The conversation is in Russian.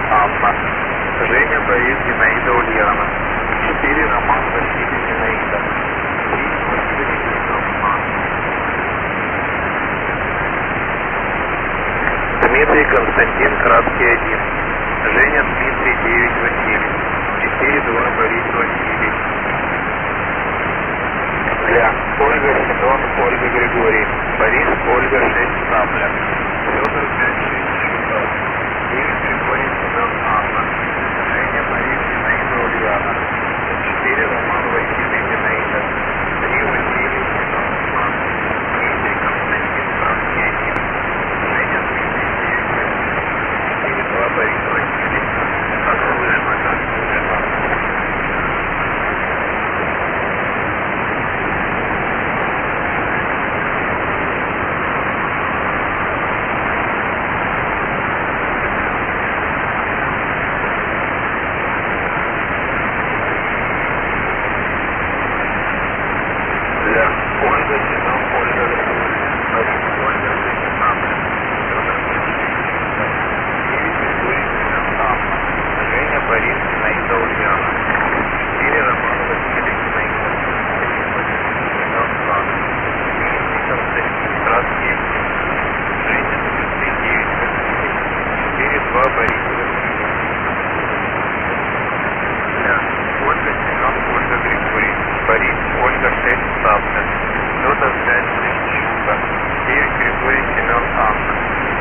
Анна. Женя, Борис, Зинаида, Ульяна. 4 Роман, Василий, Зинаида. 3 Василий, Анна. Дмитрий, Константин, краткий 1. Женя, Дмитрий, 9 Василий. 4 2 Борис, Василий. Ля. Ольга, Семен, Ольга, Григорий. Борис, Ольга, 6 Сабля. Федор, 5 6 Шута. 9 Григорий, Семен, Анна. Женя, Борис, Зинаида, Ульяна. 4 Роман, Василий, Зинаида. 3 Василий, Семен, Иван. Дмитрий, Константин, краткий 1. Женя, Дмитрий, 9 Василий. 4 2 Борис, Василий. Как слышно, как слышно. Ольга, Семен, Ольга, Григорий. Борис, Ольга, 6 Сабля. Федор, 5 6 Шута. 9 Григорий, Семен, Анна. Женя, Борис, Зинаида, Ульяна. 4 Роман, Василий, Зинаида. 3 Василий, Семен, Анна. Дмитрий, Константин, краткий 1. Женя, Дмитрий, 9 Василий. 4 2 Борис, Василий. Ольга, Семен, Ольга, Григорий. Борис, Ольга, 6 Сабля. Федор, 5 6 Шута. 9 Григорий, Семен, Анна.